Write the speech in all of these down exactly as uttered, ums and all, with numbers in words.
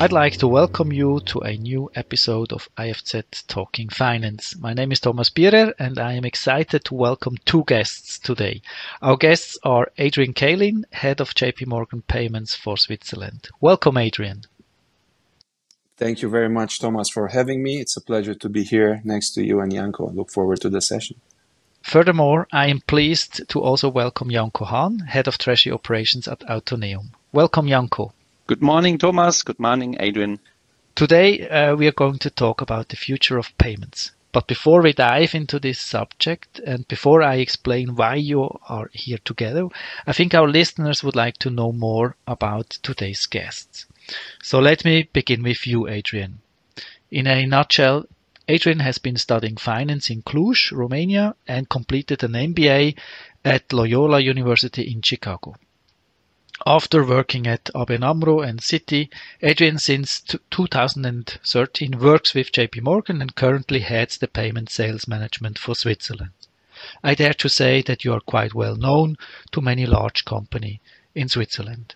I'd like to welcome you to a new episode of I F Z Talking Finance. My name is Thomas Bierer and I am excited to welcome two guests today. Our guests are Adrian Kalin, Head of J P Morgan Payments for Switzerland. Welcome, Adrian. Thank you very much, Thomas, for having me. It's a pleasure to be here next to you and Janko. I look forward to the session. Furthermore, I am pleased to also welcome Janko Hahn, Head of Treasury Operations at Autoneum. Welcome, Janko. Good morning, Thomas. Good morning, Adrian. Today, uh, we are going to talk about the future of payments. But before we dive into this subject and before I explain why you are here together, I think our listeners would like to know more about today's guests. So let me begin with you, Adrian. In a nutshell, Adrian has been studying finance in Cluj, Romania, and completed an M B A at Loyola University in Chicago. After working at A B N AMRO and Citi, Adrian since two thousand thirteen works with J P Morgan and currently heads the payment sales management for Switzerland. I dare to say that you are quite well known to many large companies in Switzerland.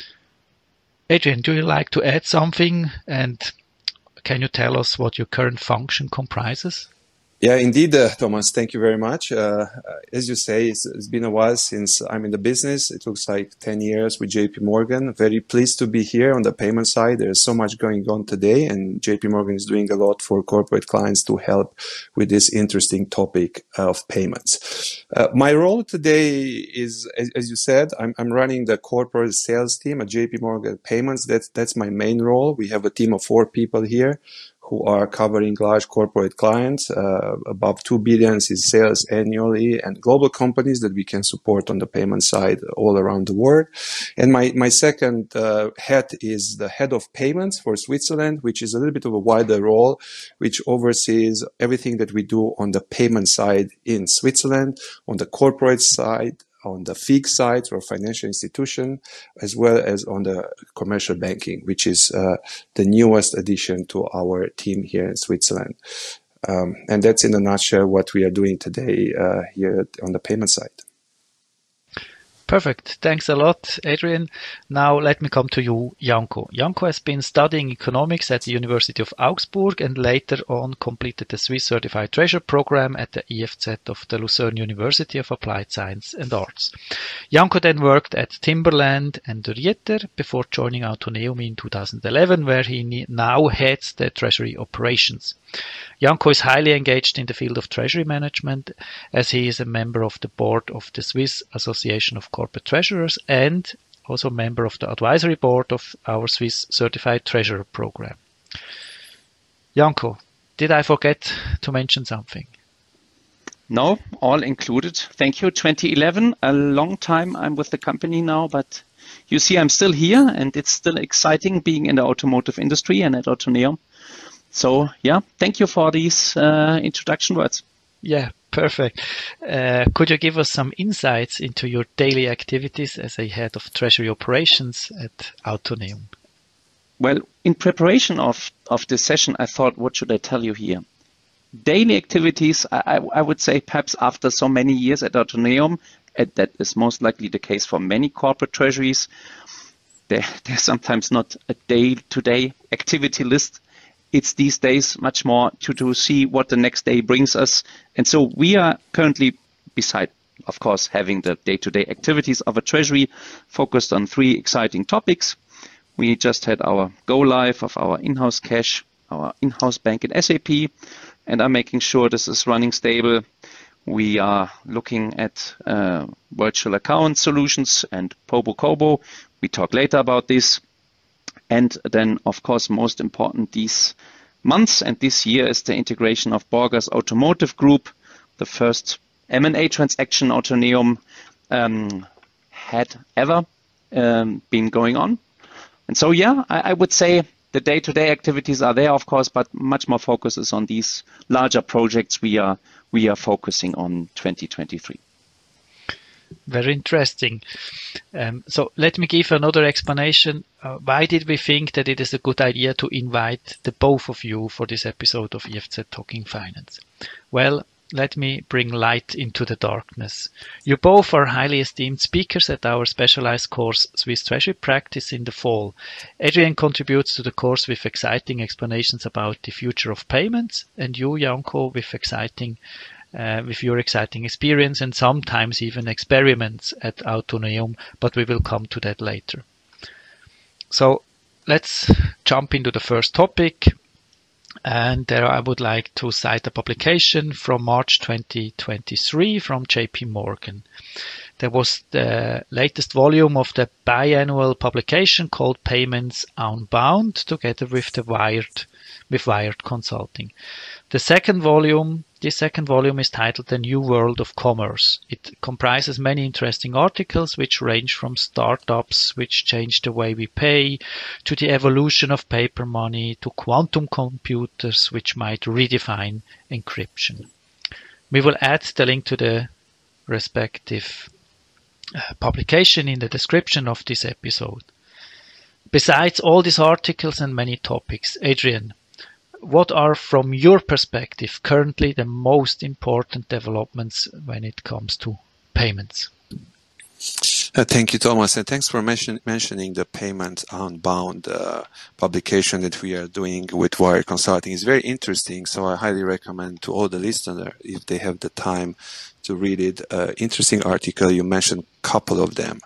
Adrian, do you like to add something, and can you tell us what your current function comprises? Yeah, indeed, uh, Thomas, thank you very much. Uh, as you say, it's, it's been a while since I'm in the business. It looks like ten years with J P Morgan. Very pleased to be here on the payment side. There's so much going on today, and J P Morgan is doing a lot for corporate clients to help with this interesting topic of payments. Uh, my role today is, as, as you said, I'm, I'm running the corporate sales team at J P Morgan Payments. That's, that's my main role. We have a team of four people here who are covering large corporate clients, uh, above two billion in sales annually, and global companies that we can support on the payment side all around the world. And my, my second uh, hat is the head of payments for Switzerland, which is a little bit of a wider role, which oversees everything that we do on the payment side in Switzerland, on the corporate side, on the F I G side or financial institution, as well as on the commercial banking, which is uh, the newest addition to our team here in Switzerland. Um, and that's in a nutshell what we are doing today uh, here on the payment side. Perfect. Thanks a lot, Adrian. Now let me come to you, Janko. Janko has been studying economics at the University of Augsburg and later on completed the Swiss Certified Treasurer program at the E F Z of the Lucerne University of Applied Science and Arts. Janko then worked at Timberland and De Rieter before joining Autoneum in two thousand eleven, where he now heads the treasury operations. Janko is highly engaged in the field of treasury management, as he is a member of the board of the Swiss Association of Corporate Treasurers and also a member of the advisory board of our Swiss Certified Treasurer program. Janko, did I forget to mention something? No, all included. Thank you. twenty eleven, a long time I'm with the company now, but you see I'm still here and it's still exciting being in the automotive industry and at Autoneum. So, yeah, thank you for these uh, introduction words. Yeah, perfect. Uh, could you give us some insights into your daily activities as a head of treasury operations at Autoneum? Well, in preparation of, of this session, I thought, what should I tell you here? Daily activities, I, I would say perhaps after so many years at Autoneum, and that is most likely the case for many corporate treasuries, there, there's sometimes not a day-to-day activity list. It's these days much more to, to see what the next day brings us. And so we are currently, beside, of course, having the day-to-day activities of a treasury, focused on three exciting topics. We just had our go-live of our in-house cash, our in-house bank in S A P, and are making sure this is running stable. We are looking at uh, virtual account solutions and Pobo Kobo. We talk later about this. And then, of course, most important these months and this year is the integration of Borgers Automotive Group, the first M and A transaction Autoneum um, had ever um, been going on. And so, yeah, I, I would say the day-to-day activities are there, of course, but much more focus is on these larger projects we are we are focusing on twenty twenty-three. Very interesting. Um, so let me give another explanation. Uh, why did we think that it is a good idea to invite the both of you for this episode of E F Z Talking Finance? Well, let me bring light into the darkness. You both are highly esteemed speakers at our specialized course Swiss Treasury Practice in the fall. Adrian contributes to the course with exciting explanations about the future of payments, and you, Janko, with exciting uh, with your exciting experience and sometimes even experiments at Autoneum, but we will come to that later. So let's jump into the first topic. And there I would like to cite a publication from March twenty twenty-three from J P Morgan. There was the latest volume of the biannual publication called Payments Unbound, together with the Wired, with Wired Consulting. The second volume, this second volume is titled The New World of Commerce. It comprises many interesting articles which range from startups which change the way we pay, to the evolution of paper money, to quantum computers which might redefine encryption. We will add the link to the respective uh, publication in the description of this episode. Besides all these articles and many topics, Adrian, what are, from your perspective, currently the most important developments when it comes to payments? Uh, thank you, Thomas, and thanks for mention, mentioning the Payments Unbound uh, publication that we are doing with Wired Consulting. It's very interesting, so I highly recommend to all the listeners, if they have the time to read it. Uh, interesting article, you mentioned a couple of them.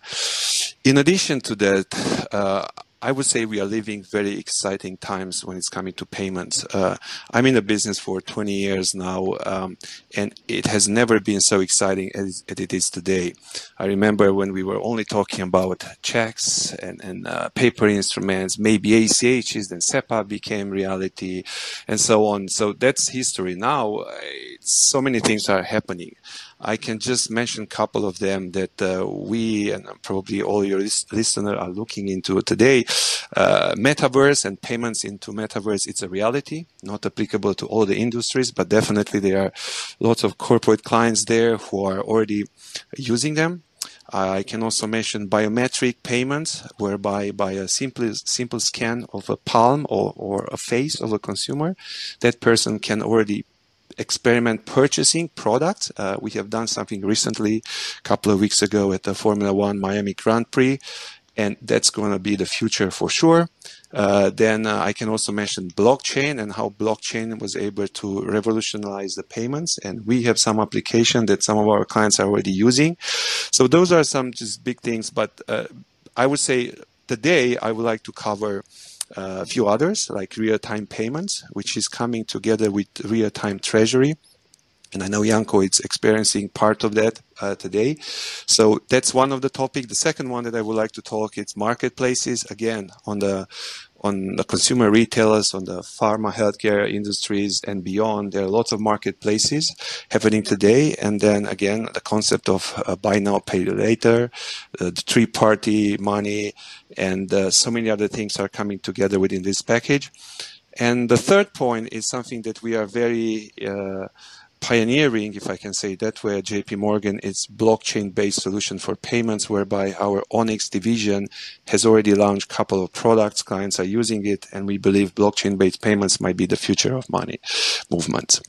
In addition to that, uh, I would say we are living very exciting times when it's coming to payments. Uh, I'm in the business for twenty years now, um, and it has never been so exciting as, as it is today. I remember when we were only talking about checks and, and uh, paper instruments, maybe A C Hs, then SEPA became reality, and so on. So that's history. Now, it's, so many things are happening. I can just mention a couple of them that uh, we and probably all your listeners are looking into today. Uh, metaverse and payments into metaverse, it's a reality, not applicable to all the industries, but definitely there are lots of corporate clients there who are already using them. I can also mention biometric payments, whereby by a simple simple scan of a palm or, or a face of a consumer, that person can already experiment purchasing products. Uh, we have done something recently, a couple of weeks ago at the Formula One Miami Grand Prix, and that's going to be the future for sure. Uh, then uh, I can also mention blockchain and how blockchain was able to revolutionize the payments, and we have some application that some of our clients are already using. So those are some just big things, but uh, I would say today I would like to cover Uh, a few others, like real-time payments, which is coming together with real-time treasury. And I know Janko is experiencing part of that uh, today. So that's one of the topics. The second one that I would like to talk is marketplaces. Again, on the on the consumer retailers, on the pharma, healthcare industries and beyond, there are lots of marketplaces happening today. And then again, the concept of uh, buy now, pay later, uh, the three-party money, and uh, so many other things are coming together within this package. And the third point is something that we are very uh, pioneering, if I can say it that way, at J P Morgan. It's blockchain-based solution for payments, whereby our Onyx division has already launched a couple of products. Clients are using it, and we believe blockchain-based payments might be the future of money movement.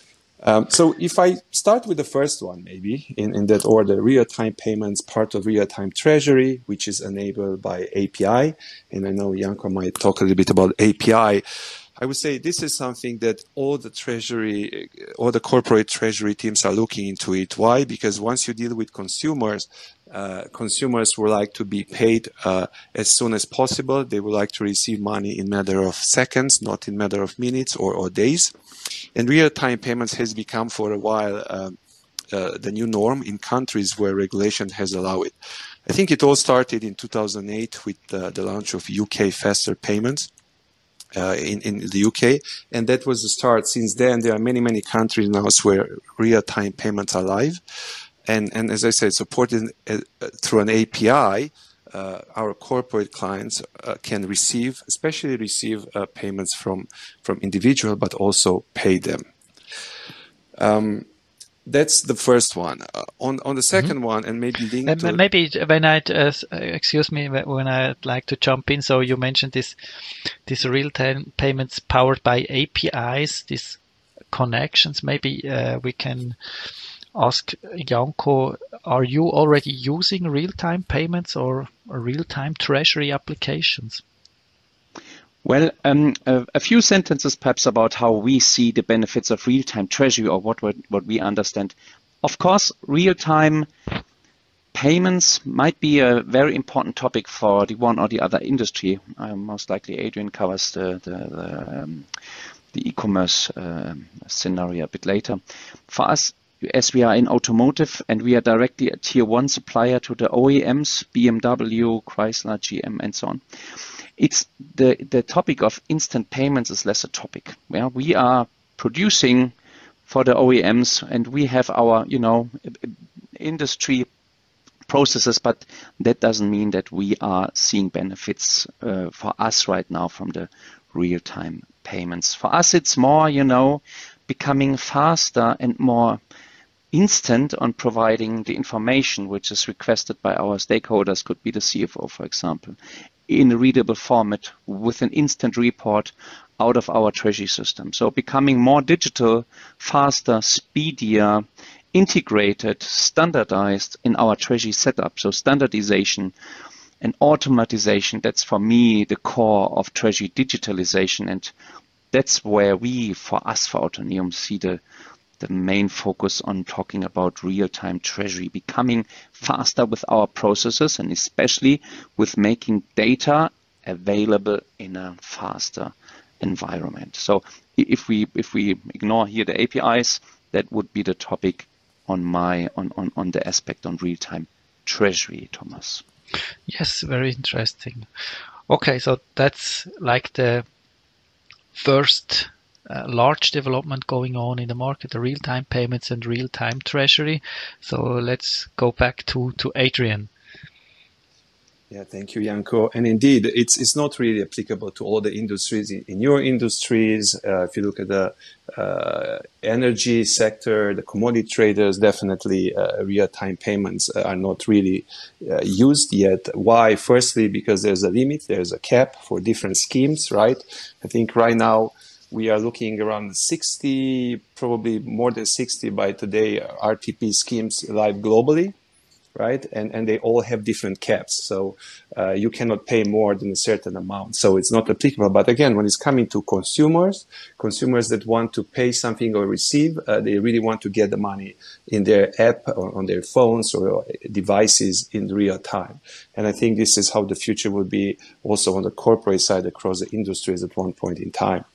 Um, so if I start with the first one, maybe in, in that order, real-time payments, part of real-time treasury, which is enabled by A P I. And I know Janko might talk a little bit about A P I. I would say this is something that all the treasury, all the corporate treasury teams are looking into it. Why? Because once you deal with consumers, uh, consumers would like to be paid uh, as soon as possible. They would like to receive money in a matter of seconds, not in a matter of minutes or, or days. And real-time payments has become for a while uh, uh, the new norm in countries where regulation has allowed it. I think it all started in two thousand eight with uh, the launch of U K faster payments. Uh, in, in the U K, and that was the start. Since then, there are many, many countries now where real-time payments are live. And, and as I said, supported uh, through an A P I, uh, our corporate clients uh, can receive, especially receive uh, payments from, from individual, but also pay them. Um, That's the first one. Uh, on on the second mm-hmm. one, and maybe link uh, to maybe when I uh, excuse me when I'd like to jump in. So you mentioned this this real time payments powered by A P Is. This connections. Maybe uh, we can ask Janko, are you already using real-time payments or real-time treasury applications? Well, um, a, a few sentences perhaps about how we see the benefits of real-time treasury, or what, what what we understand. Of course, real-time payments might be a very important topic for the one or the other industry. Uh, most likely Adrian covers the, the, the, um, the e-commerce uh, scenario a bit later. For us, as we are in automotive and we are directly a tier one supplier to the O E Ms, B M W, Chrysler, G M, and so on, it's the, the topic of instant payments is less a topic. Yeah, we are producing for the O E Ms and we have our, you know, industry processes, but that doesn't mean that we are seeing benefits uh, for us right now from the real-time payments. For us, it's more, you know, becoming faster and more instant on providing the information which is requested by our stakeholders, could be the C F O, for example, in a readable format with an instant report out of our treasury system. So becoming more digital, faster, speedier, integrated, standardized in our treasury setup. So standardization and automatization, that's for me the core of treasury digitalization. And that's where we, for us, for Autoneum, see the the main focus on talking about real-time treasury, becoming faster with our processes and especially with making data available in a faster environment. So if we if we ignore here the A P Is, that would be the topic on my on, on, on the aspect on real-time treasury, Thomas. Yes, very interesting. Okay, so that's like the first Uh, large development going on in the market, the real-time payments and real-time treasury. So let's go back to, to Adrian. Yeah, thank you, Janko. And indeed, it's it's not really applicable to all the industries. In, in your industries, uh, if you look at the uh, energy sector, the commodity traders, definitely uh, real-time payments are not really uh, used yet. Why? Firstly, because there's a limit, there's a cap for different schemes, right? I think right now, we are looking around sixty, probably more than sixty by today, R T P schemes live globally, right? And and they all have different caps. So uh, you cannot pay more than a certain amount. So it's not applicable. But again, when it's coming to consumers, consumers that want to pay something or receive, uh, they really want to get the money in their app or on their phones or devices in real time. And I think this is how the future will be also on the corporate side across the industries at one point in time.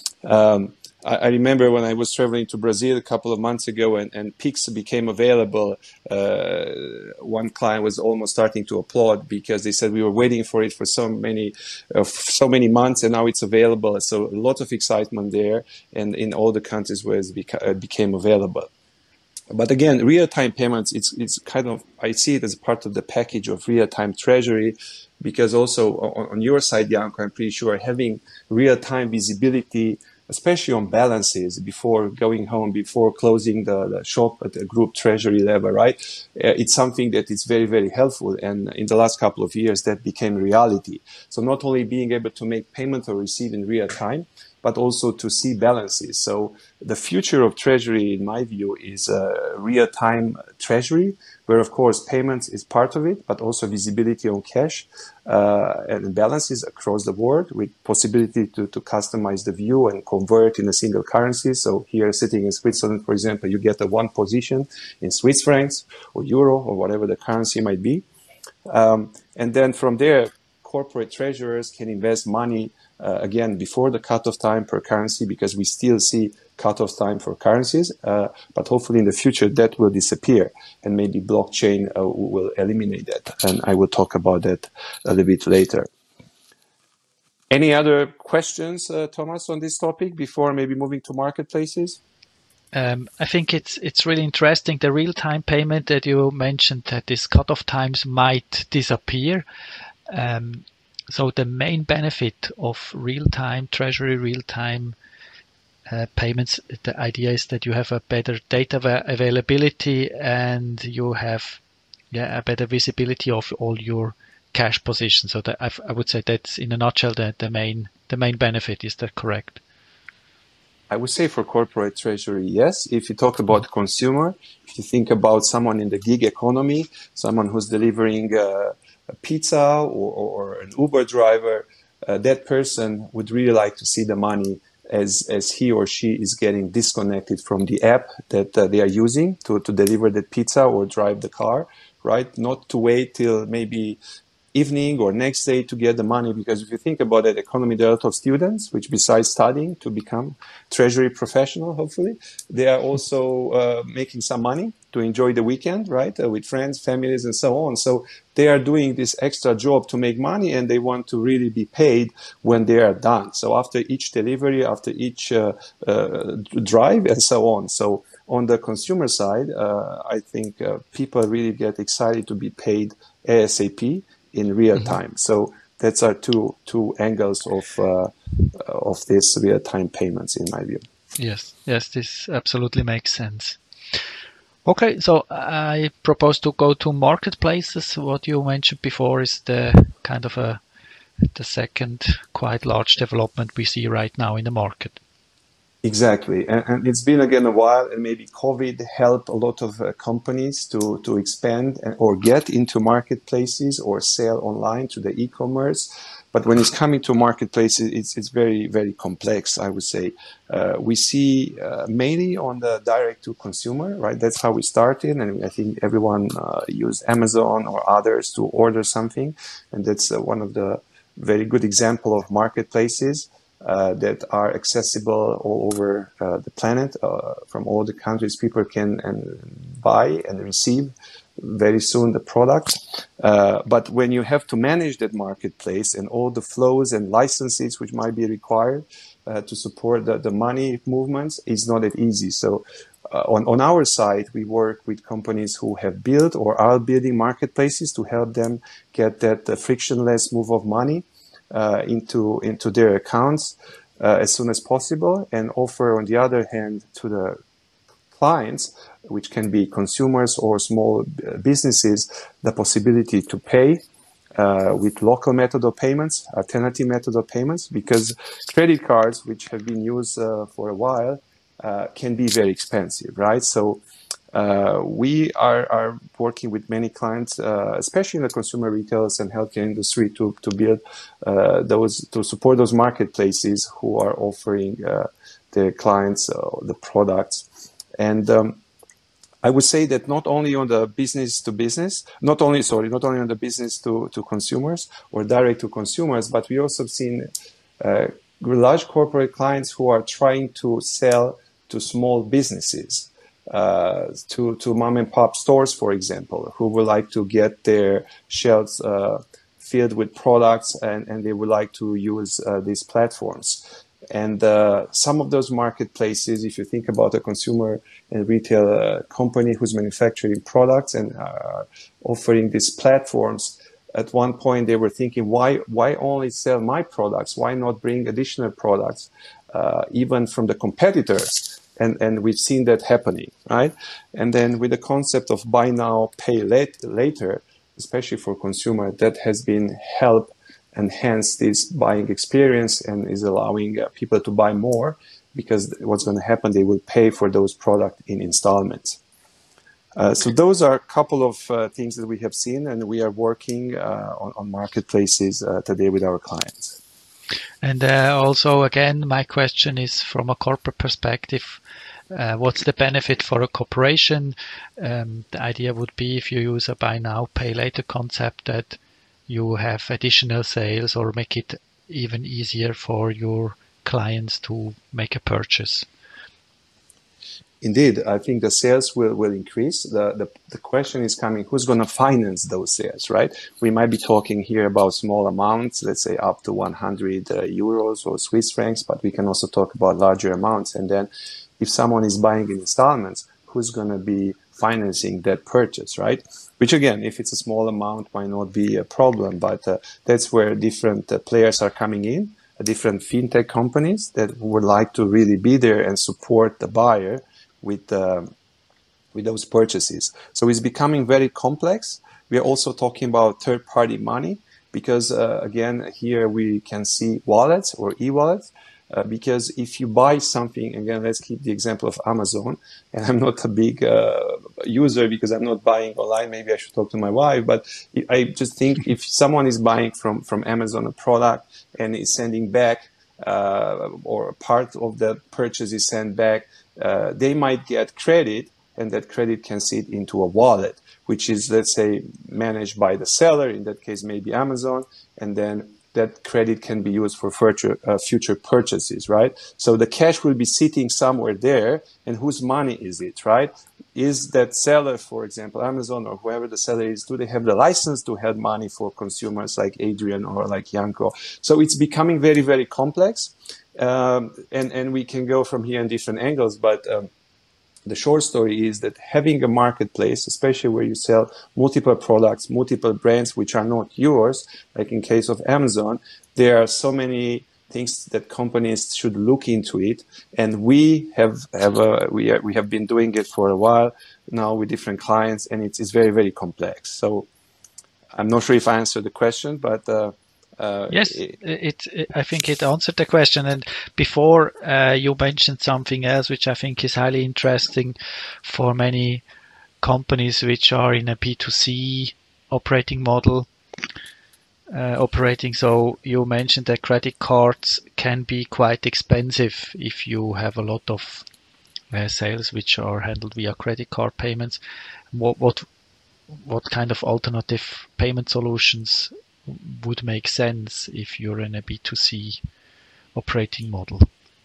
Um, I, I remember when I was traveling to Brazil a couple of months ago and, and Pix became available, uh, one client was almost starting to applaud because they said we were waiting for it for so many, uh, so many months and now it's available. So a lot of excitement there and in all the countries where it beca- uh, became available. But again, real-time payments, it's it's kind of, I see it as part of the package of real-time treasury because also on, on your side, Janko, I'm pretty sure having real-time visibility, especially on balances before going home, before closing the, the shop at the group treasury level, right? Uh, it's something that is very, very helpful. And in the last couple of years, that became reality. So not only being able to make payment or receive in real time, but also to see balances. So the future of treasury, in my view, is a real-time treasury, where, of course, payments is part of it, but also visibility on cash uh, and balances across the board with possibility to, to customize the view and convert in a single currency. So here, sitting in Switzerland, for example, you get a one position in Swiss francs or euro or whatever the currency might be. Um, and then from there, corporate treasurers can invest money Uh, again, before the cutoff time per currency, because we still see cutoff time for currencies, uh, but hopefully in the future that will disappear and maybe blockchain uh, will eliminate that. And I will talk about that a little bit later. Any other questions, uh, Thomas, on this topic before maybe moving to marketplaces? Um, I think it's it's really interesting, the real-time payment that you mentioned, that these cutoff times might disappear. Um, So the main benefit of real-time treasury, real-time uh, payments, the idea is that you have a better data availability and you have yeah, a better visibility of all your cash positions. So that I've, I would say that's in a nutshell the, the main the main benefit. Is that correct? I would say for corporate treasury, yes. If you talk about consumer, if you think about someone in the gig economy, someone who's delivering uh, a pizza or, or an Uber driver, uh, that person would really like to see the money as as he or she is getting disconnected from the app that uh, they are using to, to deliver that pizza or drive the car, right? Not to wait till maybe evening or next day to get the money, because if you think about that economy, there are a lot of students which, besides studying to become treasury professional, hopefully, they are also uh, making some money to enjoy the weekend, right, uh, with friends, families, and so on. So they are doing this extra job to make money, and they want to really be paid when they are done. So after each delivery, after each uh, uh, drive, and so on. So on the consumer side, uh, I think uh, people really get excited to be paid ASAP in real time. Mm-hmm. So that's our two two angles of uh, of this real time payments, in my view. Yes, yes, this absolutely makes sense. Okay, so I propose to go to marketplaces. What you mentioned before is the kind of a the second quite large development we see right now in the market. Exactly, and, and it's been again a while, and maybe COVID helped a lot of uh, companies to to expand and, or get into marketplaces or sell online to the e-commerce. But when it's coming to marketplaces, it's it's very very complex. I would say uh, we see uh, mainly on the direct to consumer, right? That's how we started, and I think everyone uh, used Amazon or others to order something, and that's uh, one of the very good example of marketplaces. Uh, that are accessible all over uh, the planet, uh, from all the countries. People can and buy and receive very soon the product. Uh, but when you have to manage that marketplace and all the flows and licenses which might be required uh, to support the, the money movements, is not that easy. So uh, on, on our side, we work with companies who have built or are building marketplaces to help them get that uh, frictionless move of money Uh, into into their accounts uh, as soon as possible, and offer, on the other hand, to the clients, which can be consumers or small businesses, the possibility to pay uh, with local method of payments, alternative method of payments, because credit cards, which have been used uh, for a while, uh, can be very expensive, right? So Uh, we are, are working with many clients, uh, especially in the consumer retailers and healthcare industry, to to build uh, those to support those marketplaces who are offering uh, their clients uh, the products. And um, I would say that not only on the business to business, not only sorry, not only on the business to to consumers or direct to consumers, but we also have seen uh, large corporate clients who are trying to sell to small businesses. Uh, to, to mom and pop stores, for example, who would like to get their shelves uh, filled with products, and, and they would like to use uh, these platforms. And uh, some of those marketplaces, if you think about a consumer and retail uh, company who's manufacturing products and uh, offering these platforms, at one point they were thinking, why why only sell my products? Why not bring additional products, uh, even from the competitors? And, and we've seen that happening, right? And then with the concept of buy now, pay late, later, especially for consumer, that has been helped enhance this buying experience and is allowing uh, people to buy more, because what's going to happen, they will pay for those products in installments. Uh, so those are a couple of uh, things that we have seen, and we are working uh, on, on marketplaces uh, today with our clients. And uh, also, again, my question is from a corporate perspective, uh, what's the benefit for a corporation? Um, the idea would be, if you use a buy now, pay later concept, that you have additional sales or make it even easier for your clients to make a purchase. Indeed, I think the sales will, will increase. The, the, the question is coming, who's going to finance those sales, right? We might be talking here about small amounts, let's say up to one hundred uh, euros or Swiss francs, but we can also talk about larger amounts. And then if someone is buying in installments, who's going to be financing that purchase, right? Which again, if it's a small amount, might not be a problem, but uh, that's where different uh, players are coming in, uh, different fintech companies that would like to really be there and support the buyer with uh, with those purchases. So it's becoming very complex. We are also talking about third-party money, because uh, again, here we can see wallets or e-wallets Uh, because if you buy something, again, let's keep the example of Amazon, and I'm not a big uh, user because I'm not buying online. Maybe I should talk to my wife, but I just think if someone is buying from, from Amazon a product and is sending back, uh, or part of the purchase is sent back, uh, they might get credit, and that credit can sit into a wallet, which is, let's say, managed by the seller, in that case, maybe Amazon, and then that credit can be used for future, uh, future purchases, right? So the cash will be sitting somewhere there, and whose money is it, right? Is that seller, for example, Amazon or whoever the seller is, do they have the license to have money for consumers like Adrian or like Janko? So it's becoming very, very complex, um, and, and we can go from here in different angles, but um, the short story is that having a marketplace, especially where you sell multiple products, multiple brands which are not yours, like in case of Amazon, there are so many things that companies should look into it. And we have, have a, we, are, we have been doing it for a while now with different clients, and it's, it's very, very complex. So I'm not sure if I answered the question, but uh, Uh, yes, it, it, it, I think it answered the question. And before uh, you mentioned something else, which I think is highly interesting for many companies which are in a B two C operating model uh, operating. So you mentioned that credit cards can be quite expensive if you have a lot of uh, sales which are handled via credit card payments. What what what kind of alternative payment solutions would make sense if you're in a B two C operating model?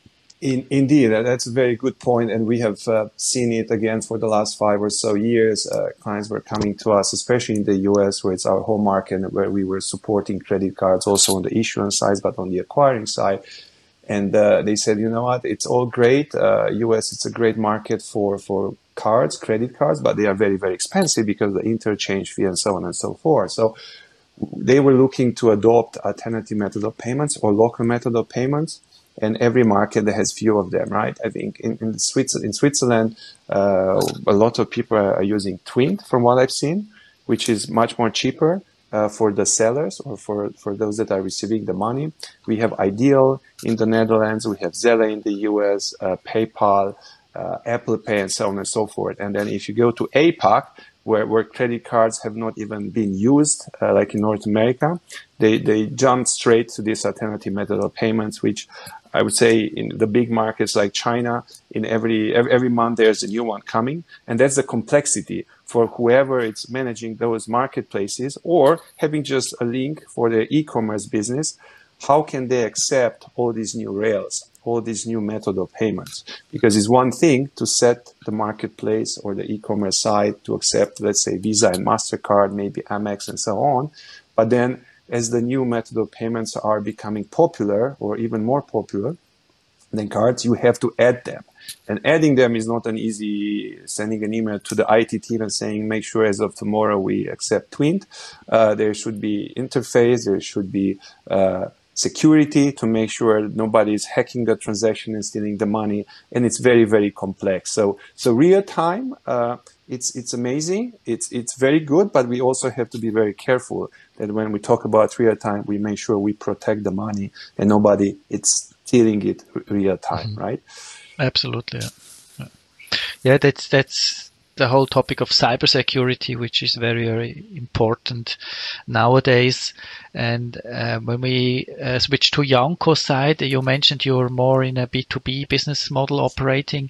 In, indeed, that's a very good point, and we have uh, seen it again for the last five or so years. Uh, clients were coming to us, especially in the U S, where it's our home market, where we were supporting credit cards also on the issuance side, but on the acquiring side. And uh, they said, you know what, it's all great. Uh, U S, it's a great market for, for cards, credit cards, but they are very, very expensive because of the interchange fee and so on and so forth. So they were looking to adopt alternative method of payments or local method of payments, and every market that has few of them, right? I think in, in, Switzerland, in Switzerland, uh, a lot of people are using Twint, from what I've seen, which is much more cheaper uh, for the sellers or for, for those that are receiving the money. We have Ideal in the Netherlands, we have Zelle in the U S, uh, PayPal, uh, Apple Pay, and so on and so forth. And then if you go to A PAC, Where, where credit cards have not even been used, uh, like in North America, they, they jump straight to this alternative method of payments, which I would say in the big markets like China, in every, every, every month there's a new one coming. And that's the complexity for whoever is managing those marketplaces or having just a link for their e-commerce business. How can they accept all these new rails, all these new method of payments? Because it's one thing to set the marketplace or the e-commerce site to accept, let's say, Visa and MasterCard, maybe Amex and so on. But then as the new method of payments are becoming popular or even more popular than cards, you have to add them. And adding them is not an easy sending an email to the I T team and saying, make sure as of tomorrow we accept Twint. Uh, there should be interface, there should be uh, security to make sure nobody is hacking the transaction and stealing the money, and it's very, very complex. So, so real time, uh, it's it's amazing, it's it's very good, but we also have to be very careful that when we talk about real time, we make sure we protect the money and nobody is stealing it real time, mm-hmm. right? Absolutely, yeah. yeah. That's that's. the whole topic of cybersecurity, which is very, very important nowadays. And uh, when we uh, switch to Janko's side, you mentioned you're more in a B two B business model operating.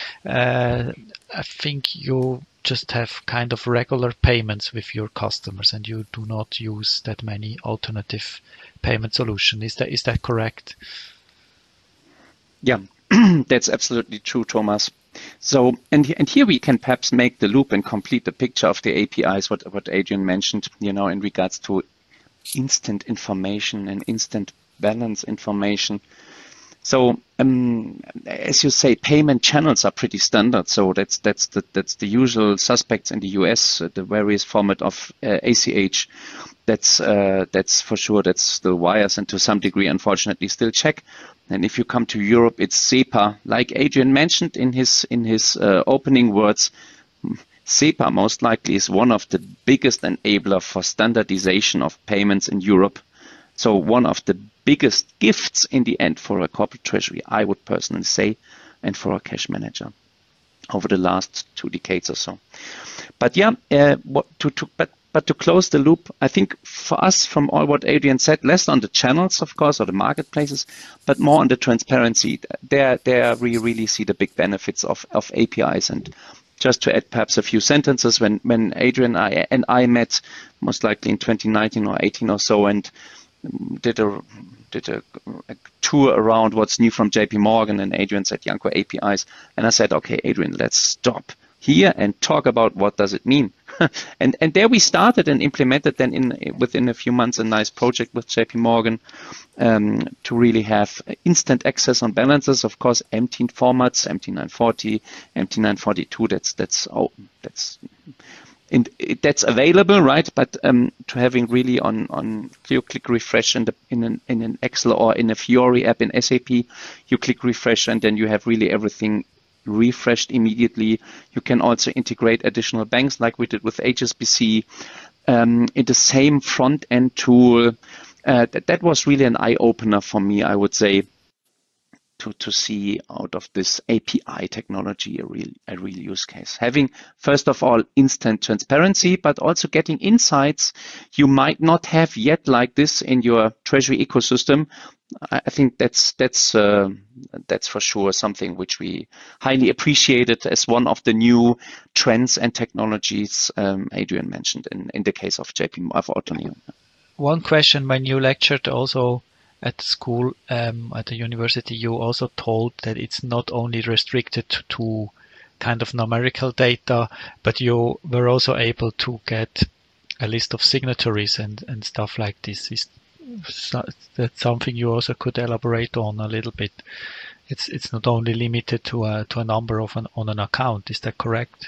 Uh, I think you just have kind of regular payments with your customers and you do not use that many alternative payment solutions. Is that, is that correct? Yeah, that's absolutely true, Thomas. So, and, and here we can perhaps make the loop and complete the picture of the A P Is, what, what Adrian mentioned, you know, in regards to instant information and instant balance information. So, um, as you say, payment channels are pretty standard. So that's that's the that's the usual suspects in the U S, uh, the various format of uh, A C H. That's uh, that's for sure. That's still wires, and to some degree, unfortunately, still check. And if you come to Europe, it's SEPA, like Adrian mentioned in his in his uh, opening words. SEPA most likely is one of the biggest enabler for standardization of payments in Europe. So one of the biggest gifts in the end for a corporate treasury, I would personally say, and for a cash manager over the last two decades or so. But yeah, uh, what to, to but but to close the loop, I think for us, from all what Adrian said, less on the channels, of course, or the marketplaces, but more on the transparency. There, there we really see the big benefits of, of A P Is. And just to add perhaps a few sentences, when when Adrian and I, and I met, most likely in twenty nineteen or eighteen or so, and did a did a, a tour around what's new from J P Morgan, and Adrian said, Janko, A P Is. And I said, okay, Adrian, let's stop here and talk about what does it mean. and and there we started and implemented then in within a few months a nice project with J P Morgan um, to really have instant access on balances. Of course, M T formats, M T nine forty, M T nine forty-two. That's that's oh, that's. In, it, that's available, right? But um, to having really on on you click refresh in the in an in an Excel or in a Fiori app in S A P, you click refresh and then you have really everything refreshed immediately. You can also integrate additional banks like we did with H S B C um, in the same front end tool. Uh, that that was really an eye opener for me, I would say. To, to see out of this A P I technology a real a real use case. Having, first of all, instant transparency, but also getting insights you might not have yet like this in your treasury ecosystem. I, I think that's that's uh, that's for sure something which we highly appreciated as one of the new trends and technologies um, Adrian mentioned in, in the case of J P of Autoneum. One question: when you lectured also at school, um, at the university, you also told that it's not only restricted to kind of numerical data, but you were also able to get a list of signatories and, and stuff like this. Is that something you also could elaborate on a little bit? It's it's not only limited to a to a number of an on an account. Is that correct?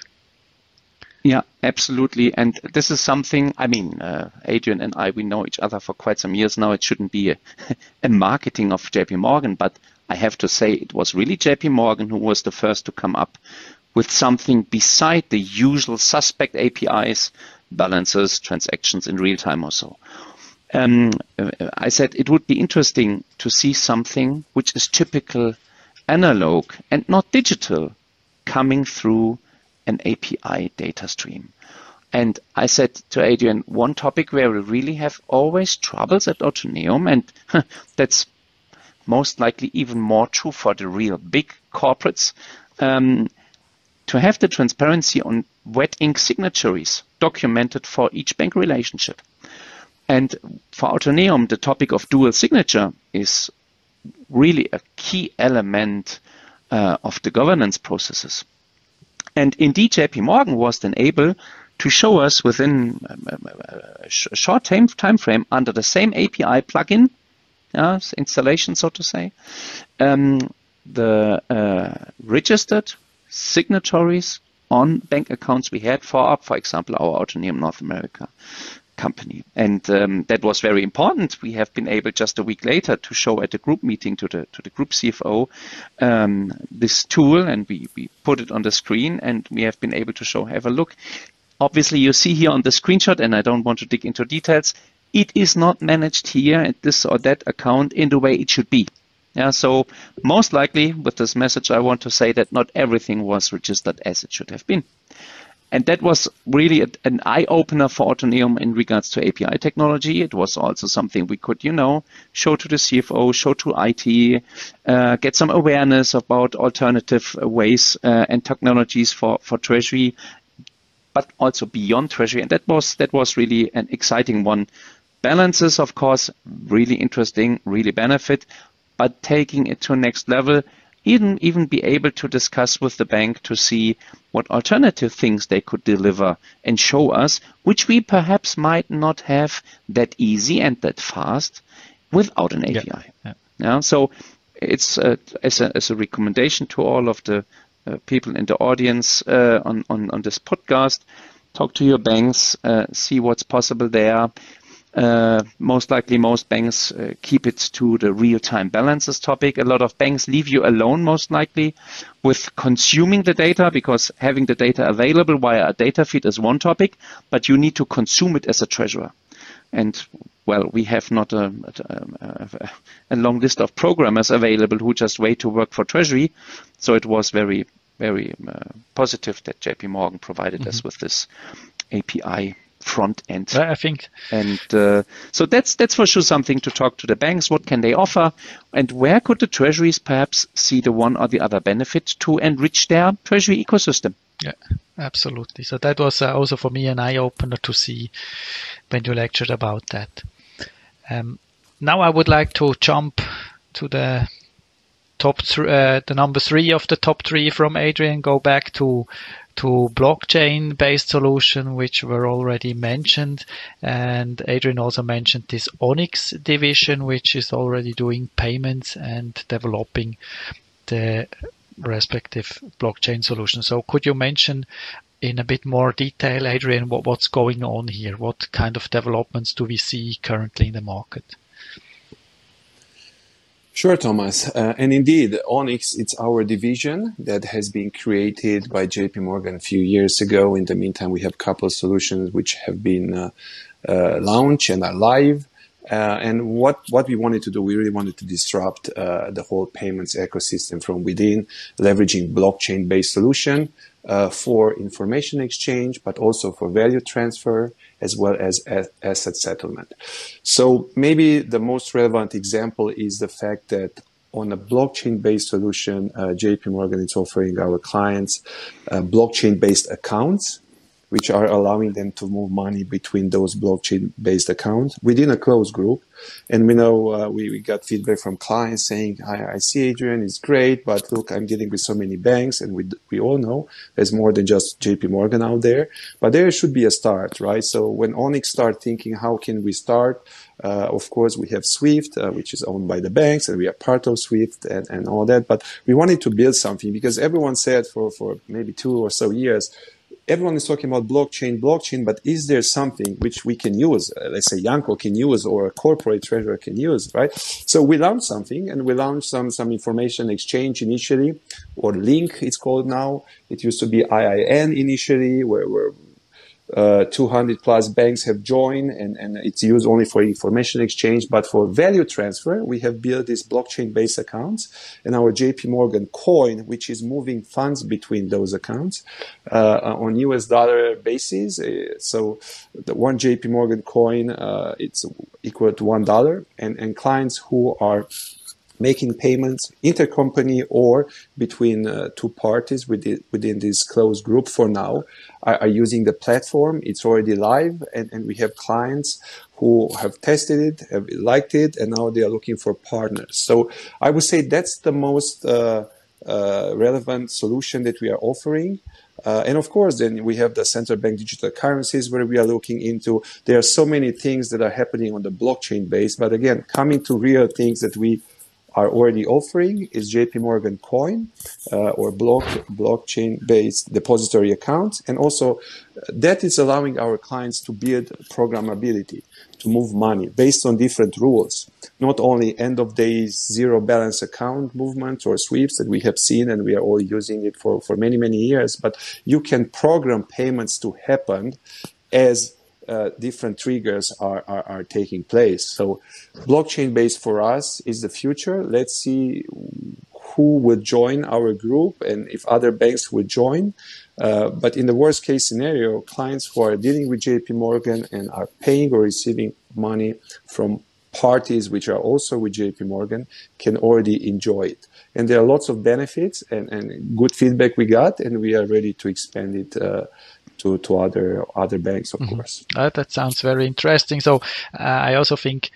Yeah, absolutely. And this is something, I mean, uh, Adrian and I, we know each other for quite some years now. It shouldn't be a, a marketing of J P Morgan, but I have to say it was really J P Morgan who was the first to come up with something beside the usual suspect A P Is, balances, transactions in real time or so. Um, I said it would be interesting to see something which is typical analog and not digital coming through an A P I data stream. And I said to Adrian, one topic where we really have always troubles at Autoneum, and that's most likely even more true for the real big corporates, um, to have the transparency on wet ink signatories documented for each bank relationship. And for Autoneum, the topic of dual signature is really a key element uh, of the governance processes. And indeed, J P Morgan was then able to show us within a short time, time frame under the same A P I plugin, yeah, installation, so to say, um, the uh, registered signatories on bank accounts we had for, for example, our Autoneum North America company. And um, that was very important. We have been able just a week later to show at the group meeting to the to the group C F O um, this tool, and we, we put it on the screen, and we have been able to show, have a look. Obviously, you see here on the screenshot, and I don't want to dig into details, it is not managed here at this or that account in the way it should be. Yeah, so most likely with this message, I want to say that not everything was registered as it should have been. And that was really a, an eye-opener for Autoneum in regards to A P I technology. It was also something we could, you know, show to the C F O, show to I T, uh, get some awareness about alternative ways uh, and technologies for, for Treasury, but also beyond Treasury. And that was that was really an exciting one. Balances, of course, really interesting, really benefit, but taking it to a next level, even even be able to discuss with the bank to see what alternative things they could deliver and show us, which we perhaps might not have that easy and that fast without an A P I. Yeah. Yeah. Yeah, so it's uh, as, a, as a recommendation to all of the uh, people in the audience uh, on, on, on this podcast, talk to your banks, uh, see what's possible there. Uh, most likely most banks uh, keep it to the real-time balances topic. A lot of banks leave you alone, most likely, with consuming the data, because having the data available via a data feed is one topic, but you need to consume it as a treasurer. And well, we have not a, a, a long list of programmers available who just wait to work for Treasury. So it was very, very uh, positive that J P Morgan provided mm-hmm. us with this A P I front end. I think, and uh, so that's that's for sure something to talk to the banks. What can they offer, and where could the treasuries perhaps see the one or the other benefit to enrich their treasury ecosystem? Yeah, absolutely. So that was uh, also for me an eye opener to see when you lectured about that. Um, now I would like to jump to the top th- uh, the number three of the top three from Adrian. Go back to. to blockchain-based solution, which were already mentioned. And Adrian also mentioned this Onyx division, which is already doing payments and developing the respective blockchain solution. So could you mention in a bit more detail, Adrian, what, what's going on here? What kind of developments do we see currently in the market? Sure, Thomas. Uh, and indeed, Onyx, it's our division that has been created by J P Morgan a few years ago. In the meantime, we have a couple of solutions which have been uh, uh, launched and are live. Uh, and what, what we wanted to do, we really wanted to disrupt uh, the whole payments ecosystem from within, leveraging blockchain-based solution uh, for information exchange, but also for value transfer, as well as asset settlement. So maybe the most relevant example is the fact that on a blockchain-based solution, uh, J P Morgan is offering our clients uh, blockchain-based accounts, which are allowing them to move money between those blockchain-based accounts within a closed group. And we know uh, we, we got feedback from clients saying, I, I see Adrian, it's great, but look, I'm dealing with so many banks, and we we all know there's more than just J P Morgan out there. But there should be a start, right? So when Onyx start thinking, how can we start? Uh, of course, we have Swift, uh, which is owned by the banks, and we are part of Swift and, and all that. But we wanted to build something because everyone said for, for maybe two or so years, everyone is talking about blockchain, blockchain, but is there something which we can use? Uh, let's say Yanko can use or a corporate treasurer can use, right? So we launched something, and we launched some, some information exchange initially, or Link it's called now. It used to be I I N initially, where, where uh, two hundred plus banks have joined, and, and it's used only for information exchange. But for value transfer, we have built these blockchain-based accounts, and our J P Morgan coin, which is moving funds between those accounts uh, on U S dollar basis. Uh, so the one J P Morgan coin, uh, it's equal to one dollar, and, and clients who are making payments intercompany or between uh, two parties within, within this closed group for now are, are using the platform. It's already live, and, and we have clients who have tested it, have liked it, and now they are looking for partners. So I would say that's the most uh, uh, relevant solution that we are offering. Uh, and of course, then we have the central bank digital currencies where we are looking into. There are so many things that are happening on the blockchain base, but again, coming to real things that we are already offering is J P Morgan Coin uh, or block blockchain-based depository accounts, and also that is allowing our clients to build programmability, to move money based on different rules, not only end of days zero balance account movements or sweeps that we have seen and we are all using it for, for many, many years, but you can program payments to happen as Uh, different triggers are, are, are taking place. So blockchain based for us is the future. Let's see who will join our group and if other banks will join. Uh, but in the worst case scenario, clients who are dealing with J P Morgan and are paying or receiving money from parties which are also with J P Morgan can already enjoy it. And there are lots of benefits and, and good feedback we got, and we are ready to expand it uh, to, to other other banks, of mm-hmm. course. Uh, that sounds very interesting. So uh, I also think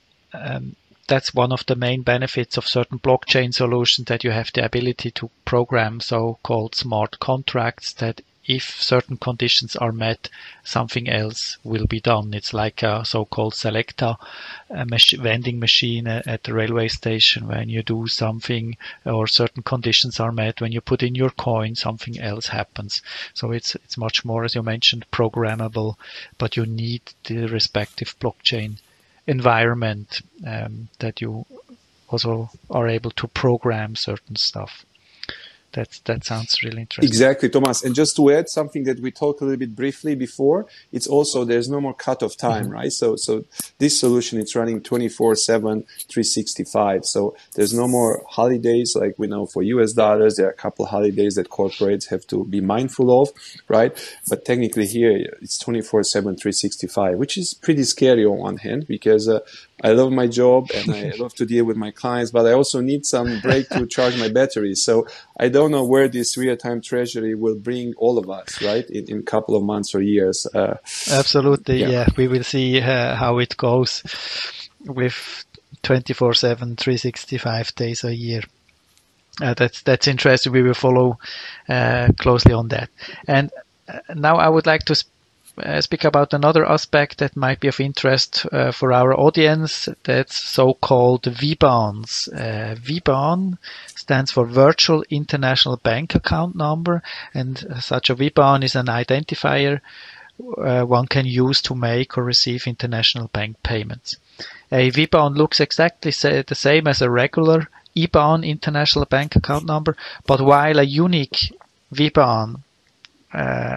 um, that's one of the main benefits of certain blockchain solutions, that you have the ability to program so-called smart contracts that if certain conditions are met, something else will be done. It's like a so-called selector a mach- vending machine at the railway station. When you do something or certain conditions are met, when you put in your coin, something else happens. So it's it's much more, as you mentioned, programmable, but you need the respective blockchain environment um, that you also are able to program certain stuff. That's, that sounds really interesting. Exactly, Thomas. And just to add something that we talked a little bit briefly before, it's also, there's no more cut-off time, mm-hmm. right? So, so this solution, it's running twenty-four seven, three sixty-five. So there's no more holidays like we know for U S dollars. There are a couple of holidays that corporates have to be mindful of, right? But technically here, it's twenty-four seven, three sixty-five, which is pretty scary on one hand because uh, I love my job and I love to deal with my clients, but I also need some break to charge my batteries. So I don't know where this real-time treasury will bring all of us, right, in, in a couple of months or years. Uh, Absolutely, yeah. yeah. We will see uh, how it goes with twenty-four seven, three sixty-five days a year. Uh, that's that's interesting. We will follow uh, closely on that. And uh, now I would like to sp- uh, speak about another aspect that might be of interest uh, for our audience. That's so-called V BANs. Uh, V BAN stands for Virtual International Bank Account Number, and such a V BAN is an identifier uh, one can use to make or receive international bank payments. A V BAN looks exactly say, the same as a regular I B A N, International Bank Account Number, but while a unique V BAN uh,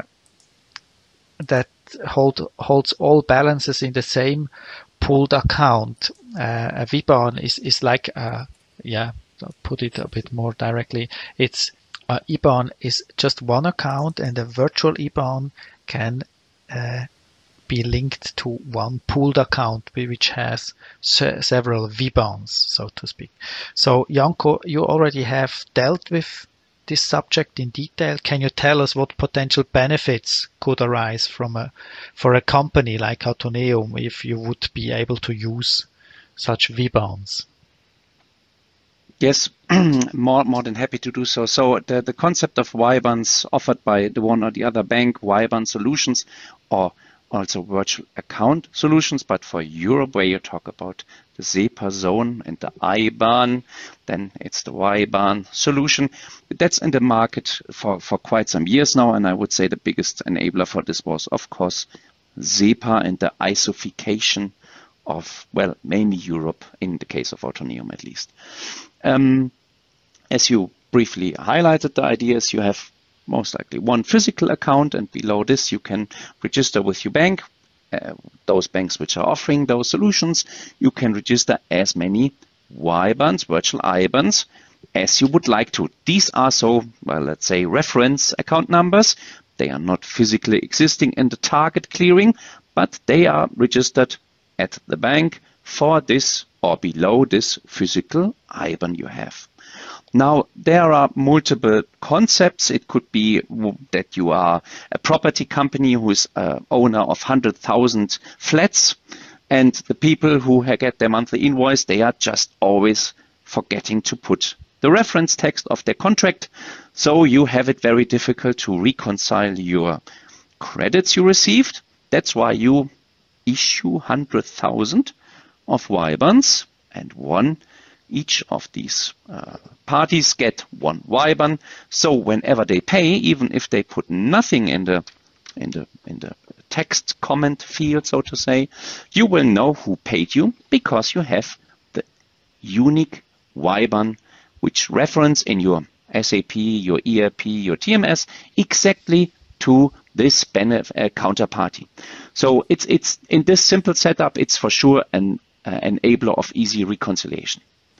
that hold, holds all balances in the same pooled account, uh, a V BAN is, is like, a, yeah, I'll put it a bit more directly, it's uh, I B A N is just one account, and a virtual I B A N can uh, be linked to one pooled account which has se- several V BANs, so to speak. So, Janko, you already have dealt with this subject in detail. Can you tell us what potential benefits could arise from a for a company like Autoneum if you would be able to use such V BANs? Yes, more more than happy to do so. So the, the concept of Y BANs offered by the one or the other bank, Y BAN solutions, or also virtual account solutions, but for Europe, where you talk about the SEPA zone and the I BAN, then it's the Y BAN solution. That's in the market for, for quite some years now, and I would say the biggest enabler for this was, of course, SEPA and the ISOfication of, well, mainly Europe, in the case of Autoneum at least. Um, as you briefly highlighted, the idea is you have most likely one physical account, and below this you can register with your bank. Uh, those banks which are offering those solutions, you can register as many Y BANs, virtual I BANs, as you would like to. These are so, well, let's say reference account numbers. They are not physically existing in the target clearing, but they are registered at the bank for this or below this physical I BAN you have. Now, there are multiple concepts. It could be that you are a property company who is uh, owner of one hundred thousand flats, and the people who get their monthly invoice, they are just always forgetting to put the reference text of their contract. So you have it very difficult to reconcile your credits you received. That's why you issue one hundred thousand of Y BANs, and one each of these uh, parties get one Y BAN. So whenever they pay, even if they put nothing in the in the in the text comment field, so to say, you will know who paid you because you have the unique Y BAN, which reference in your S A P, your E R P, your T M S exactly to this benef- uh, counterparty. So it's it's in this simple setup, it's for sure an uh, enabler of easy reconciliation.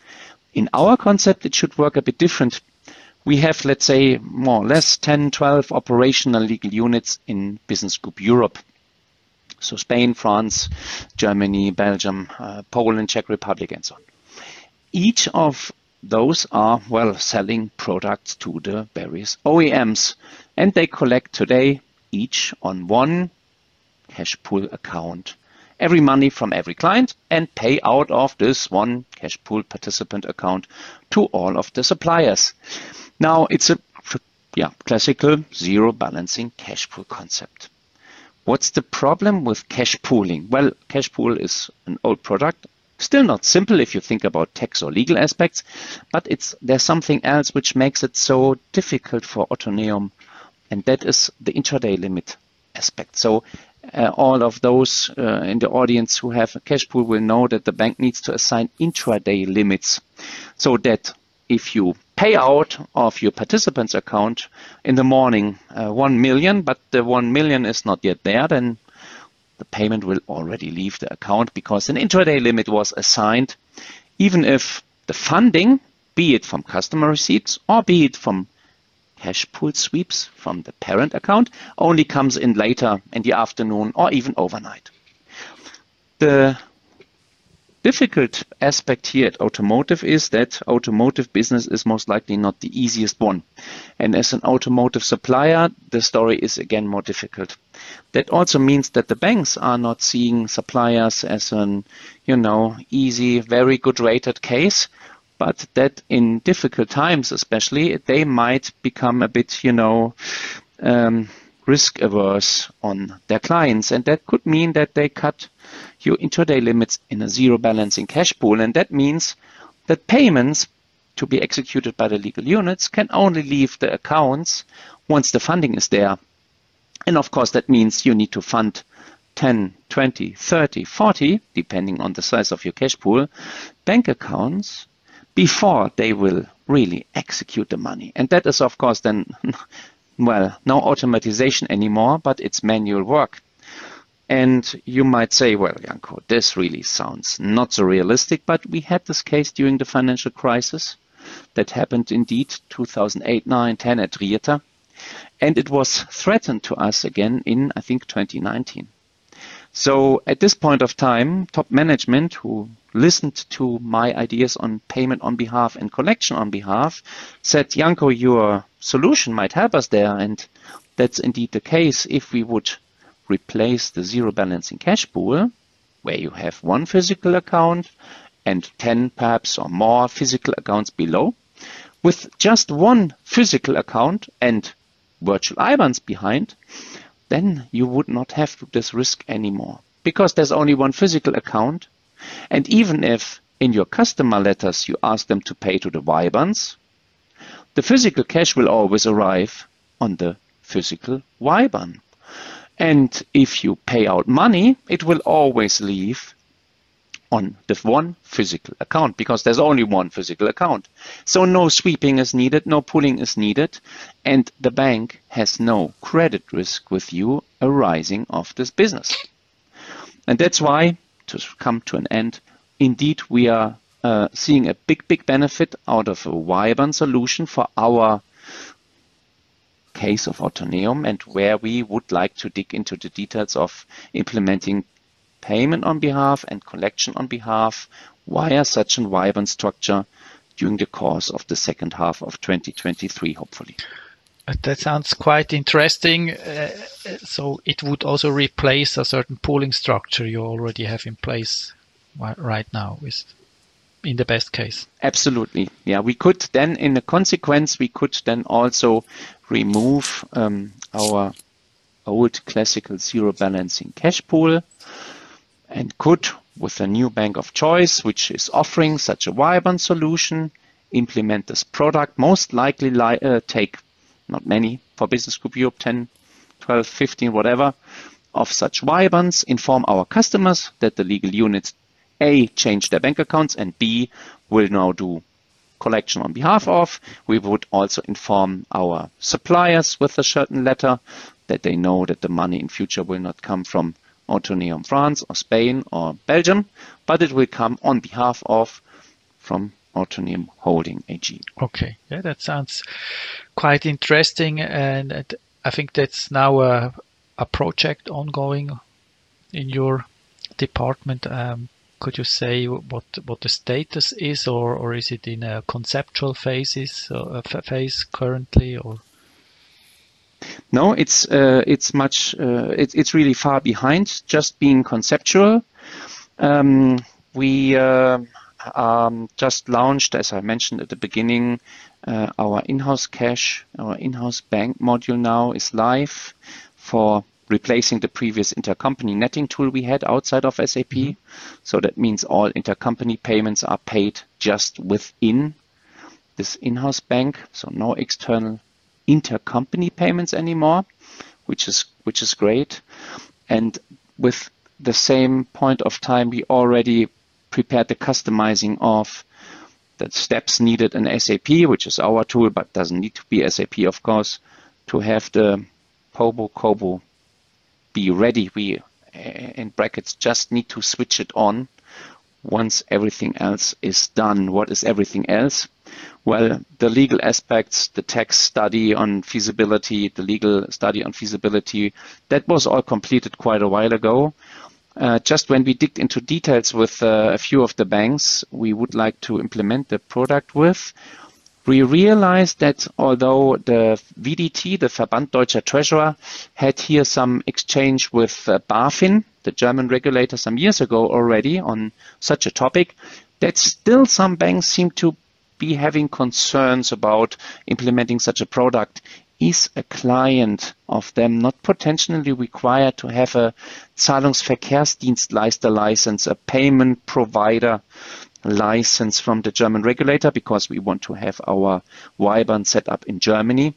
In our concept, it should work a bit different. We have, let's say, more or less ten, twelve operational legal units in Business Group Europe. So Spain, France, Germany, Belgium, uh, Poland, Czech Republic, and so on. Each of those are, well, selling products to the various O E Ms. And they collect today each on one cash pool account every money from every client and pay out of this one cash pool participant account to all of the suppliers. Now, it's a yeah, classical zero balancing cash pool concept. What's the problem with cash pooling? Well, cash pool is an old product, still not simple if you think about tax or legal aspects, but it's there's something else which makes it so difficult for Autoneum, and that is the intraday limit aspect. So uh, all of those uh, in the audience who have a cash pool will know that the bank needs to assign intraday limits so that if you pay out of your participants account in the morning uh, one million, but the one million is not yet there, then the payment will already leave the account because an intraday limit was assigned, even if the funding, be it from customer receipts or be it from cash pool sweeps from the parent account, only comes in later in the afternoon or even overnight. The difficult aspect here at automotive is that automotive business is most likely not the easiest one. And as an automotive supplier, the story is again more difficult. That also means that the banks are not seeing suppliers as an, you know, easy, very good rated case, but that in difficult times especially, they might become a bit, you know, um, risk averse on their clients. And that could mean that they cut your intraday limits in a zero balancing cash pool. And that means that payments to be executed by the legal units can only leave the accounts once the funding is there. And of course, that means you need to fund ten, twenty, thirty, forty, depending on the size of your cash pool, bank accounts before they will really execute the money. And that is, of course, then, well, no automatization anymore, but it's manual work. And you might say, well, Janko, this really sounds not so realistic, but we had this case during the financial crisis that happened indeed two thousand eight, nine, ten at Rieter. And it was threatened to us again in, I think, twenty nineteen. So at this point of time, top management who listened to my ideas on payment on behalf and collection on behalf said, Janko, your solution might help us there. And that's indeed the case if we would replace the zero balancing cash pool, where you have one physical account and ten perhaps or more physical accounts below, with just one physical account and virtual I B A Ns behind, then you would not have this risk anymore because there's only one physical account. And even if in your customer letters you ask them to pay to the I B A Ns, the physical cash will always arrive on the physical I B A N. And if you pay out money, it will always leave on the one physical account because there's only one physical account. So no sweeping is needed, no pooling is needed, and the bank has no credit risk with you arising of this business. And that's why, to come to an end, indeed we are uh, seeing a big, big benefit out of a I B A N solution for our case of Autoneum, and where we would like to dig into the details of implementing payment on behalf and collection on behalf via such an I B A N structure during the course of the second half of twenty twenty-three, hopefully. That sounds quite interesting. Uh, so it would also replace a certain pooling structure you already have in place right now, is in the best case. Absolutely. Yeah, we could then, in a consequence, we could then also remove um, our old classical zero balancing cash pool and could, with a new bank of choice, which is offering such a I B A N solution, implement this product, most likely li uh, take not many for Business Group Europe, ten, twelve, fifteen, whatever, of such I B A Ns, inform our customers that the legal units A, change their bank accounts, and B, will now do collection on behalf of. We would also inform our suppliers with a certain letter that they know that the money in future will not come from Autoneum France or Spain or Belgium, but it will come on behalf of from Autoneum Holding A G. Okay, yeah, that sounds quite interesting, and I think that's now a, a project ongoing in your department. Um, could you say what what the status is, or or is it in a conceptual phases uh, phase currently, or? No, it's uh, it's much uh, it's it's really far behind just being conceptual. Um, we uh, um, just launched, as I mentioned at the beginning, uh, our in-house cash, our in-house bank module now is live for replacing the previous intercompany netting tool we had outside of S A P. Mm-hmm. So that means all intercompany payments are paid just within this in-house bank, so no external intercompany payments anymore, which is which is great. And with the same point of time, we already prepared the customizing of the steps needed in S A P, which is our tool, but doesn't need to be S A P, of course, to have the POBO COBO be ready. We, in brackets, just need to switch it on once everything else is done. What is everything else? Well, the legal aspects, the tax study on feasibility, the legal study on feasibility, that was all completed quite a while ago. Uh, just when we digged into details with uh, a few of the banks we would like to implement the product with, we realized that although the V D T, the Verband Deutscher Treasurer, had here some exchange with uh, BaFin, the German regulator, some years ago already on such a topic, that still some banks seem to be having concerns about implementing such a product. Is a client of them not potentially required to have a Zahlungsverkehrsdienstleister license, a payment provider license from the German regulator, because we want to have our Y BAN set up in Germany?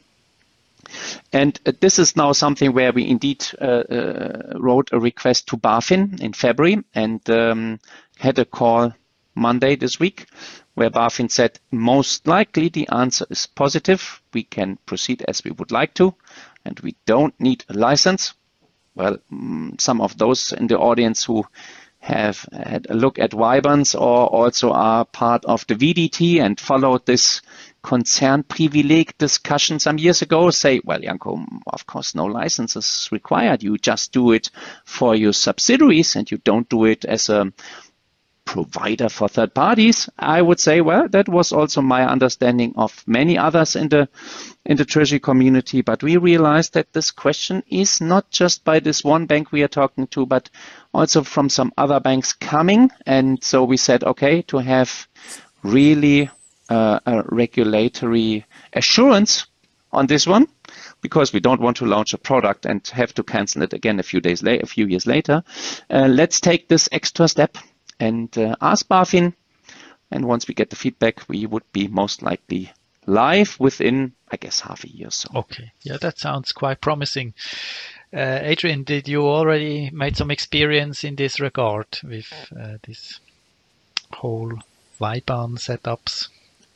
And uh, this is now something where we indeed uh, uh, wrote a request to BaFin in February and um, had a call Monday this week, where BaFin said most likely the answer is positive. We can proceed as we would like to, and we don't need a license. Well, mm, some of those in the audience who have had a look at Y BANs or also are part of the V D T and followed this Konzernprivileg discussion some years ago say, well, Janko, of course, no license is required. You just do it for your subsidiaries and you don't do it as a provider for third parties. I would say, well, that was also my understanding of many others in the in the treasury community. But we realized that this question is not just by this one bank we are talking to, but also from some other banks coming. And so we said, okay, to have really uh, a regulatory assurance on this one, because we don't want to launch a product and have to cancel it again a few days later, a few years later. Uh, let's take this extra step and uh, ask BaFin, and once we get the feedback, we would be most likely live within, I guess, half a year or so. Okay, yeah, that sounds quite promising. Uh, Adrian, did you already made some experience in this regard with uh, this whole Y BAN setups?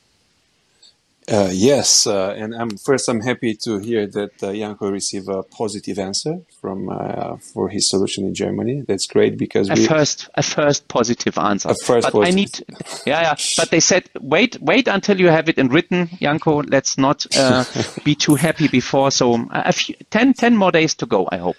Uh, yes, uh, and I'm, first I'm happy to hear that uh, Janko received a positive answer from uh, for his solution in Germany. That's great because a we first a first positive answer. A first but positive. I need, yeah, yeah. But they said wait, wait until you have it in written, Janko. Let's not uh, be too happy before. So a few, ten, ten more days to go, I hope.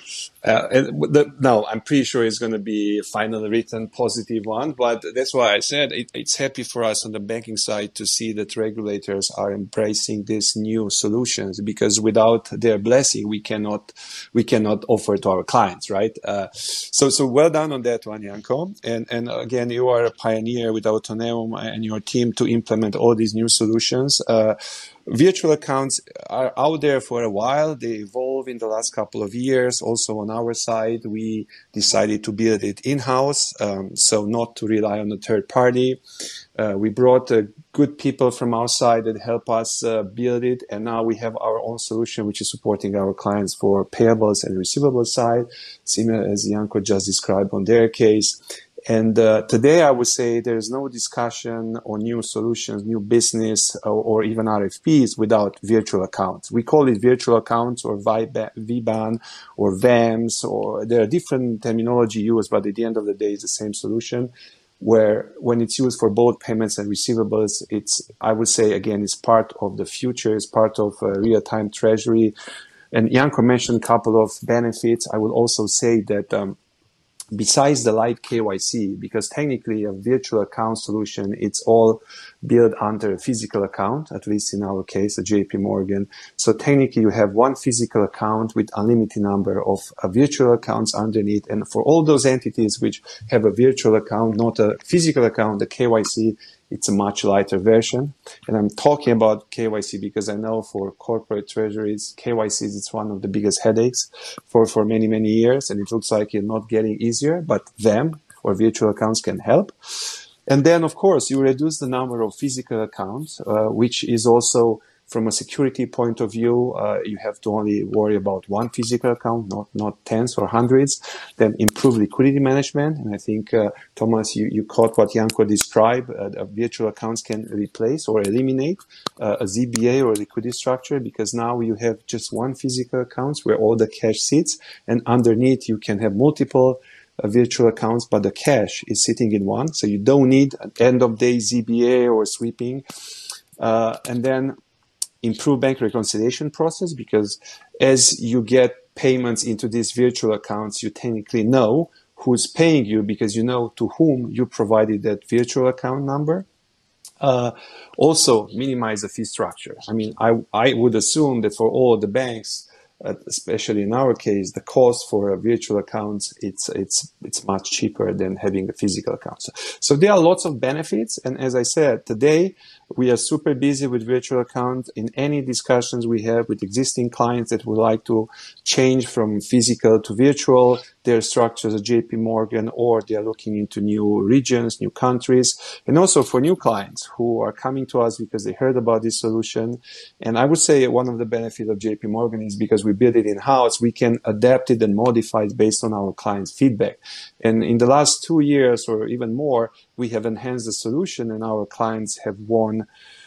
Uh, and the, no, I'm pretty sure it's going to be a final written positive one, but that's why I said it, it's happy for us on the banking side to see that regulators are embracing these new solutions, because without their blessing, we cannot, we cannot offer to our clients, right? Uh, so, so well done on that one, Janko. And, and again, you are a pioneer with Autoneum and your team to implement all these new solutions. Uh, Virtual accounts are out there for a while. They evolve in the last couple of years. Also on our side, we decided to build it in-house, um, so not to rely on a third party. Uh, we brought uh, good people from our side that help us uh, build it, and now we have our own solution, which is supporting our clients for payables and receivables side, similar as Janko just described on their case. And uh, today, I would say there's no discussion on new solutions, new business, or, or even R F Ps without virtual accounts. We call it virtual accounts or V BAN or V A Ms, or there are different terminology used, but at the end of the day, it's the same solution. Where when it's used for both payments and receivables, it's, I would say, again, it's part of the future, it's part of uh, real-time treasury. And Janko mentioned a couple of benefits. I will also say that um, besides the light K Y C, because technically a virtual account solution, it's all built under a physical account, at least in our case, a J P Morgan. So technically you have one physical account with unlimited number of uh, virtual accounts underneath. And for all those entities which have a virtual account, not a physical account, the K Y C, it's a much lighter version. And I'm talking about K Y C because I know for corporate treasuries, K Y C is one of the biggest headaches for, for many, many years. And it looks like it's not getting easier, but them or virtual accounts can help. And then, of course, you reduce the number of physical accounts, uh, which is also from a security point of view, uh, you have to only worry about one physical account, not not tens or hundreds. Then improve liquidity management. And I think, uh, Thomas, you, you caught what Janko described. Uh, virtual accounts can replace or eliminate uh, a Z B A or a liquidity structure, because now you have just one physical account where all the cash sits, and underneath you can have multiple uh, virtual accounts, but the cash is sitting in one. So you don't need an end of day Z B A or sweeping. Uh, and then improve bank reconciliation process, because as you get payments into these virtual accounts, you technically know who's paying you, because you know to whom you provided that virtual account number. Uh, also, minimize the fee structure. I mean, I, I would assume that for all the banks, uh, especially in our case, the cost for a virtual accounts, it's, it's, it's much cheaper than having a physical account. So, so there are lots of benefits. And as I said, today, we are super busy with virtual accounts. In any discussions we have with existing clients that would like to change from physical to virtual, their structures at J P Morgan, or they are looking into new regions, new countries, and also for new clients who are coming to us because they heard about this solution. And I would say one of the benefits of J P Morgan is because we build it in-house, we can adapt it and modify it based on our clients' feedback. And in the last two years or even more, we have enhanced the solution, and our clients have won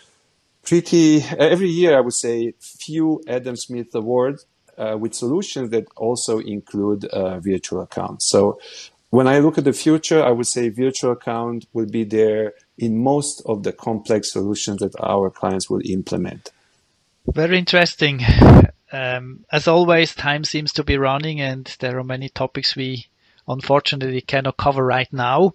pretty, every year I would say, few Adam Smith Awards uh, with solutions that also include uh, virtual accounts. So when I look at the future, I would say virtual account will be there in most of the complex solutions that our clients will implement. Very interesting. Um, as always, time seems to be running, and there are many topics we unfortunately cannot cover right now.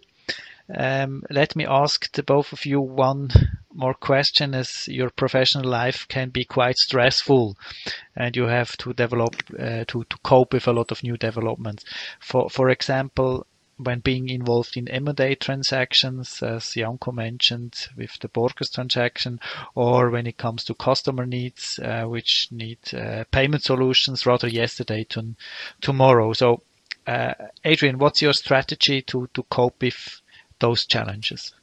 Um, let me ask the both of you one more question, as your professional life can be quite stressful and you have to develop, uh, to, to cope with a lot of new developments. For, for example, when being involved in M and A transactions, as Janko mentioned with the Borgers transaction, or when it comes to customer needs, uh, which need uh, payment solutions rather yesterday to tomorrow. So, uh, Adrian, what's your strategy to, to cope with those challenges?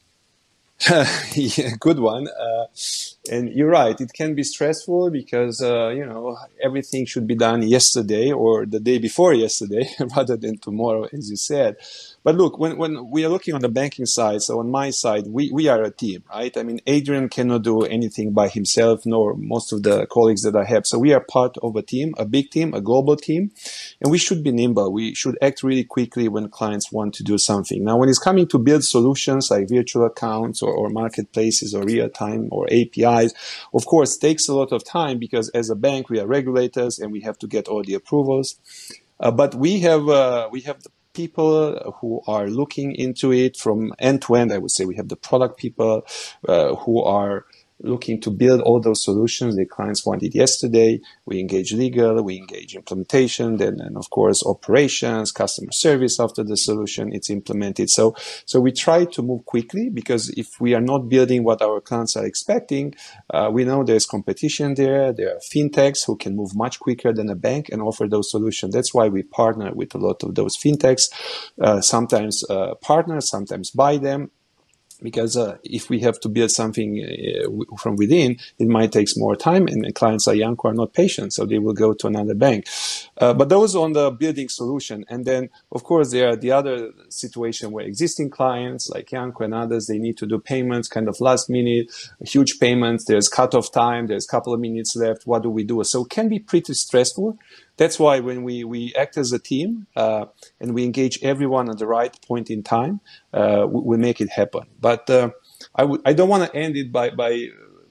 Yeah, good one. Uh, and you're right, it can be stressful because, uh, you know, everything should be done yesterday or the day before yesterday rather than tomorrow, as you said. But look, when, when we are looking on the banking side, so on my side, we, we are a team, right? I mean, Adrian cannot do anything by himself, nor most of the colleagues that I have. So we are part of a team, a big team, a global team, and we should be nimble. We should act really quickly when clients want to do something. Now, when it's coming to build solutions like virtual accounts or, or marketplaces or real-time or A P Is, of course, it takes a lot of time because as a bank, we are regulators and we have to get all the approvals. Uh, but we have, uh, we have the people who are looking into it from end to end. I would say we have the product people uh, who are looking to build all those solutions the clients wanted yesterday. We engage legal, we engage implementation, then and of course operations, customer service after the solution it's implemented. So, so we try to move quickly because if we are not building what our clients are expecting, uh, we know there's competition there. There are fintechs who can move much quicker than a bank and offer those solutions. That's why we partner with a lot of those fintechs, uh, sometimes uh, partner, sometimes buy them. Because uh, if we have to build something uh, w- from within, it might take more time, and clients like Janko are not patient, so they will go to another bank. Uh, but those on the building solution. And then, of course, there are the other situation where existing clients like Janko and others, they need to do payments kind of last minute, huge payments. There's cutoff time. There's a couple of minutes left. What do we do? So it can be pretty stressful. That's why when we, we act as a team uh, and we engage everyone at the right point in time, uh, we, we make it happen. But uh, I, w- I don't want to end it by, by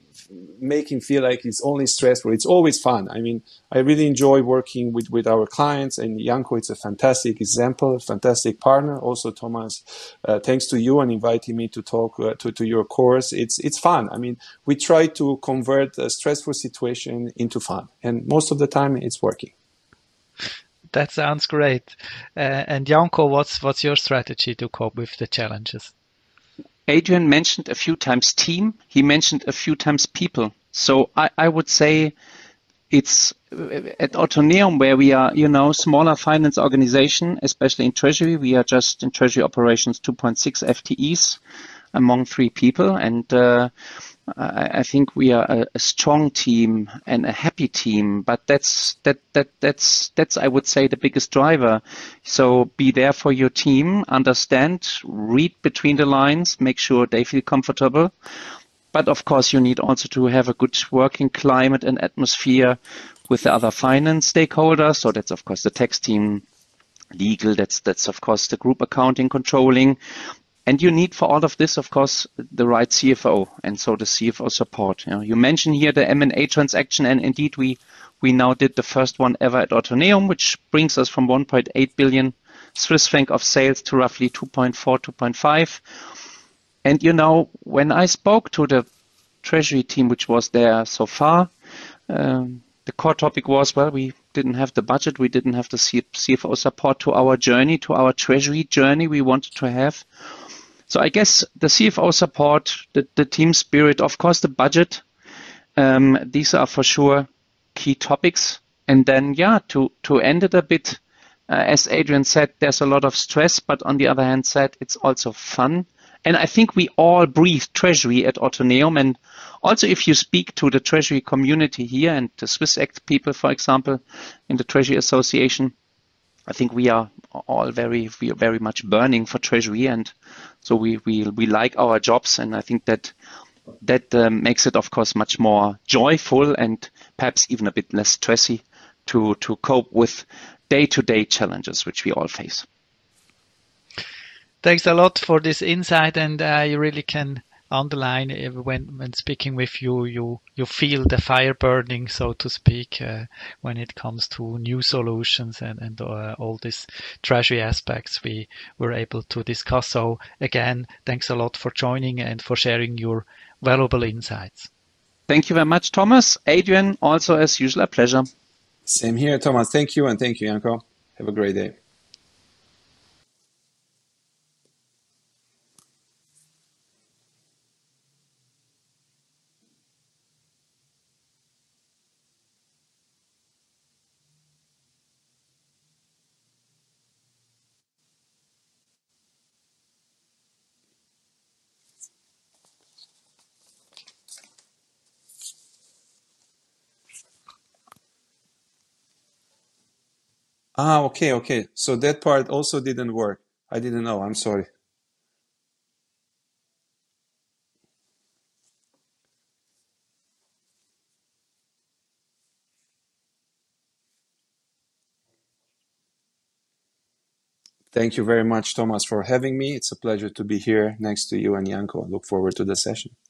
making feel like it's only stressful. It's always fun. I mean, I really enjoy working with, with our clients, and Janko, it's a fantastic example, fantastic partner. Also, Thomas, uh, thanks to you and inviting me to talk uh, to, to your course. It's, it's fun. I mean, we try to convert a stressful situation into fun, and most of the time it's working. That sounds great. Uh, and Janko, what's what's your strategy to cope with the challenges? Adrian mentioned a few times team. He mentioned a few times people. So I, I would say it's at Autoneum, where we are, you know, smaller finance organization, especially in treasury. We are just in treasury operations two point six F T Es among three people. And uh, I, I think we are a, a strong team and a happy team, but that's that that that's that's I would say the biggest driver. So be there for your team, understand, read between the lines, make sure they feel comfortable. But of course, you need also to have a good working climate and atmosphere with the other finance stakeholders. So that's of course the tax team, legal. That's that's of course the group accounting, controlling. And you need for all of this, of course, the right C F O, and so the C F O support. You know, you mentioned here the M and A transaction, and indeed we we now did the first one ever at Autoneum, which brings us from one point eight billion Swiss franc of sales to roughly two point four, two point five. And you know, when I spoke to the treasury team, which was there so far, um, the core topic was, well, we didn't have the budget, we didn't have the C F O support to our journey, to our treasury journey we wanted to have. So I guess the C F O support, the, the team spirit, of course, the budget, um, these are for sure key topics. And then, yeah, to, to end it a bit, uh, as Adrian said, there's a lot of stress, but on the other hand said, it's also fun. And I think we all breathe treasury at Autoneum. And also if you speak to the treasury community here and the Swiss Act people, for example, in the Treasury Association, I think we are all very, we are very much burning for treasury, and so we we we like our jobs, and I think that that um, makes it, of course, much more joyful and perhaps even a bit less stressy to to cope with day-to-day challenges which we all face. Thanks a lot for this insight, and uh, you really can underline when when speaking with you, you you feel the fire burning, so to speak, uh, when it comes to new solutions and and uh, all these treasury aspects we were able to discuss. So again, thanks a lot for joining and for sharing your valuable insights. Thank you very much, Thomas. Adrian, also as usual, a pleasure. Same here, Thomas. Thank you, and thank you, Janko. Have a great day. Ah, okay, okay. So that part also didn't work. I didn't know. I'm sorry. Thank you very much, Thomas, for having me. It's a pleasure to be here next to you and Janko. I look forward to the session.